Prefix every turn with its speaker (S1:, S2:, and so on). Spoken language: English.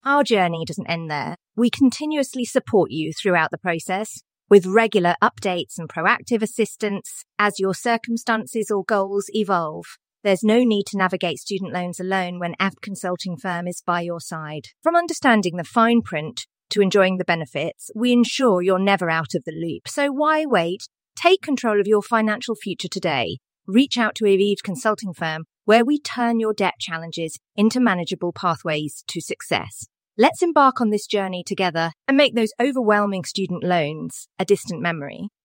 S1: Our journey doesn't end there. We continuously support you throughout the process with regular updates and proactive assistance as your circumstances or goals evolve. There's no need to navigate student loans alone when Aft Consulting Firm is by your side. From understanding the fine print to enjoying the benefits, we ensure you're never out of the loop. So why wait? Take control of your financial future today. Reach out to Aviv Consulting Firm, where we turn your debt challenges into manageable pathways to success. Let's embark on this journey together and make those overwhelming student loans a distant memory.